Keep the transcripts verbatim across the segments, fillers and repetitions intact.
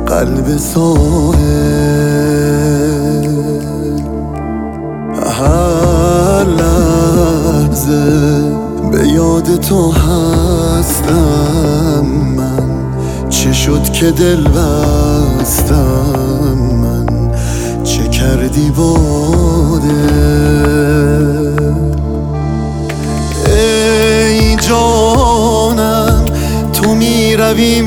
قلب ساحل. هر لحظه به یاد تو هستم من، چه شد که دل بستم من، چه کردی باده. ای جانم تو می روی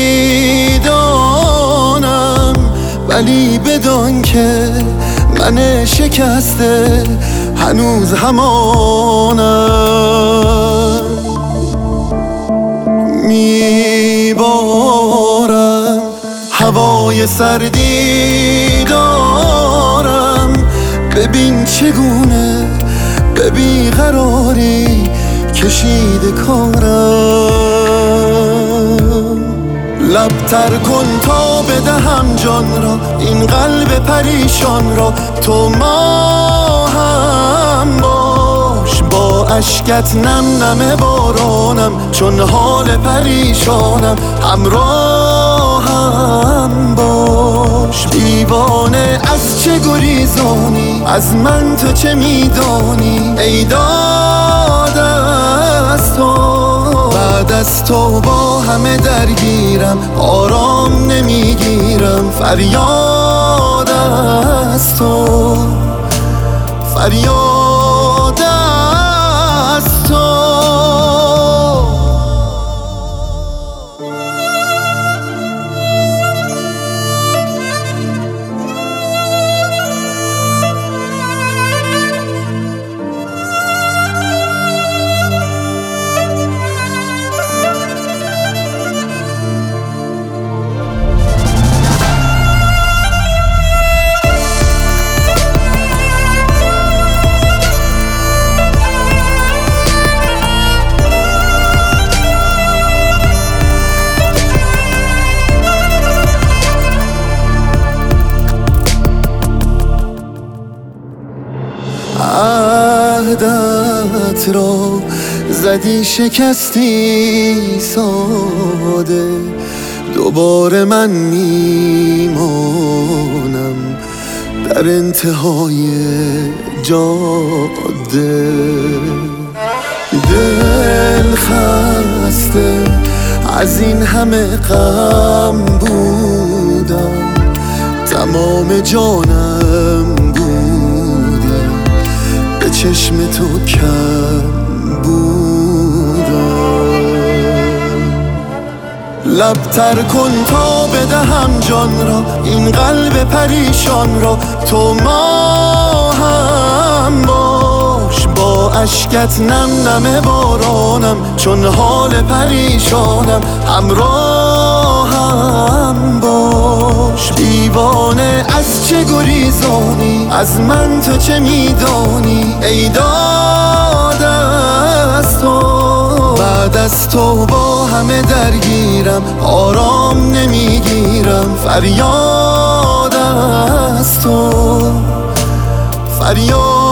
میدانم، ولی بدان که من شکسته هنوز همانم. میبارم هوای سردی دارم، ببین چگونه به بیقراری کشیده کارم. لبتر کن تا بدهم جان را، این قلب پریشان را، تو ما هم باش. با اشکت نم نم بارانم، چون حال پریشانم، همراهم باش. دیوانه از چه گریزانی، از من تو چه میدانی؟ ای داد از تو، بعد از تو با همه درگیرم، آرام نمیگیرم. فریاد از تو، فریاد از تو. عهدت را زدی شکستی ساده، دوباره من میمانم در انتهای جاده. دل خسته از این همه غم بودم، تمام جانم چشم تو کم بودم. لبتر کن تا بدهم جان را، این قلب پریشان را، تو ما هم باش. با اشکت نم نم بارانم، چون حال پریشانم، همراهم باش. دیوانه از چه گریزانی، از من تو چه میدانی؟ ای داد از تو، بعد از تو با همه درگیرم، آرام نمیگیرم. فریاد از تو، فریاد